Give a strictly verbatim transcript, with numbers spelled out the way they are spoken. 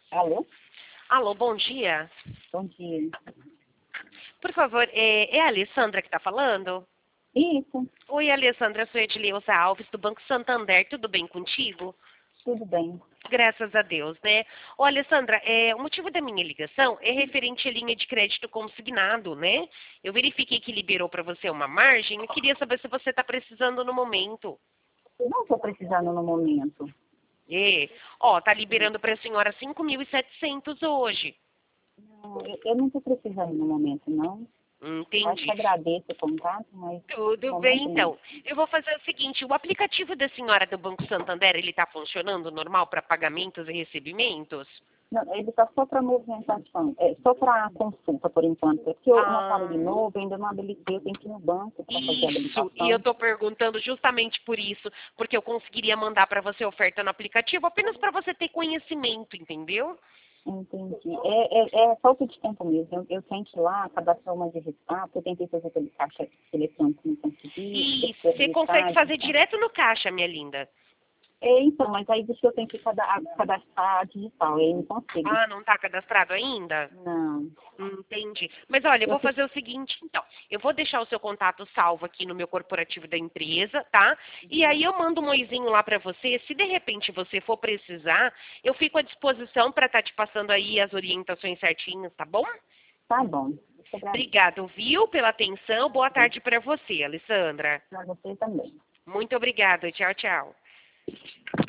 Alô? Alô, bom dia. Bom dia. Por favor, é, é a Alessandra que está falando? Isso, Oi, Alessandra, eu sou Edileuza Alves, do Banco Santander. Tudo bem contigo? tudo bem. Graças a Deus, né? Ô, Alessandra, é, o motivo da minha ligação é referente à linha de crédito consignado, né? Eu verifiquei que liberou para você uma margem e queria saber se você está precisando no momento. Eu não estou precisando no momento. É, ó, tá liberando para a senhora cinco mil e setecentos hoje. Não, eu, eu não estou precisando no momento, não. Eu acho que Entendi. agradeço o contato, mas Tudo no bem, momento não. então. Eu vou fazer o seguinte, o aplicativo da senhora do Banco Santander, ele está funcionando normal para pagamentos e recebimentos? Não, ele está só para movimentação, é, só para consulta por enquanto. Porque eu, um Ah, aparelho novo, eu ainda não habilitei, eu tenho que ir no banco para fazer a isso. E eu habilitação. estou perguntando justamente por isso, porque eu conseguiria mandar para você oferta no aplicativo apenas para você ter conhecimento, entendeu? Entendi. É, é, é falta de tempo mesmo. Eu, eu tento ir lá, cadastrar uma de resultado, eu tentei fazer aquele caixa eletrônico, não consegui, E depois você consegue habilitar, fazer digital. direto no caixa, minha linda. É, então, mas aí diz que eu tenho que cada- cadastrar digital, aí eu não consigo. Ah, não está cadastrado ainda? Não. Entendi. Mas olha, eu Eu vou fico... fazer o seguinte, então. Eu vou deixar o seu contato salvo aqui no meu corporativo da empresa, tá? E aí eu mando um oizinho lá para você. Se de repente você for precisar, eu fico à disposição para estar te passando aí as orientações certinhas, tá bom? Tá bom. Muito agradeço. Obrigado, viu, pela atenção. Boa tarde para você, Alessandra. Para você também. Muito obrigada. Tchau, tchau.